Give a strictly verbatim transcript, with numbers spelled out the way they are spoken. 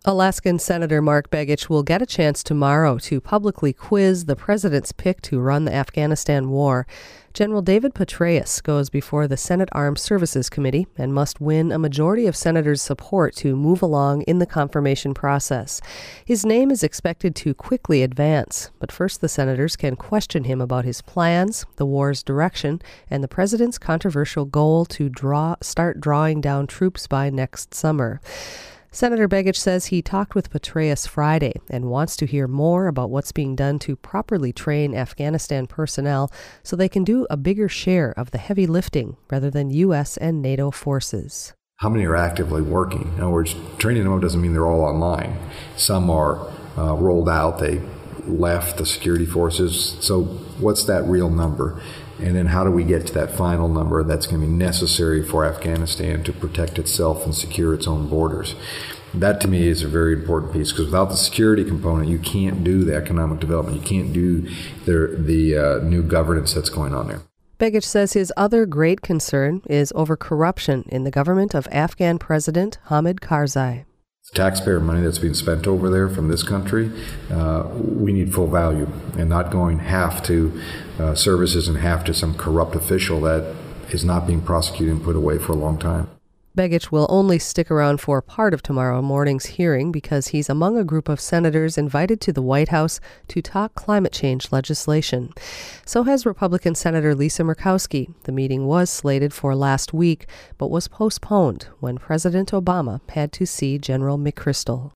Alaskan Senator Mark Begich will get a chance tomorrow to publicly quiz the president's pick to run the Afghanistan war. General David Petraeus goes before the Senate Armed Services Committee and must win a majority of senators' support to move along in the confirmation process. His name is expected to quickly advance, but first the senators can question him about his plans, the war's direction, and the president's controversial goal to draw start drawing down troops by next summer. Senator Begich says he talked with Petraeus Friday and wants to hear more about what's being done to properly train Afghanistan personnel so they can do a bigger share of the heavy lifting rather than U S and NATO forces. How many are actively working? In other words, training them doesn't mean they're all online. Some are uh, rolled out. They left the security forces. So what's that real number? And then how do we get to that final number that's going to be necessary for Afghanistan to protect itself and secure its own borders? That, to me, is a very important piece, because without the security component, you can't do the economic development. You can't do the, the uh, new governance that's going on there. Begich says his other great concern is over corruption in the government of Afghan President Hamid Karzai. Taxpayer money that's being spent over there from this country, uh, we need full value, and not going half to uh, services and half to some corrupt official that is not being prosecuted and put away for a long time. Begich will only stick around for part of tomorrow morning's hearing because he's among a group of senators invited to the White House to talk climate change legislation. So has Republican Senator Lisa Murkowski. The meeting was slated for last week, but was postponed when President Obama had to see General McChrystal.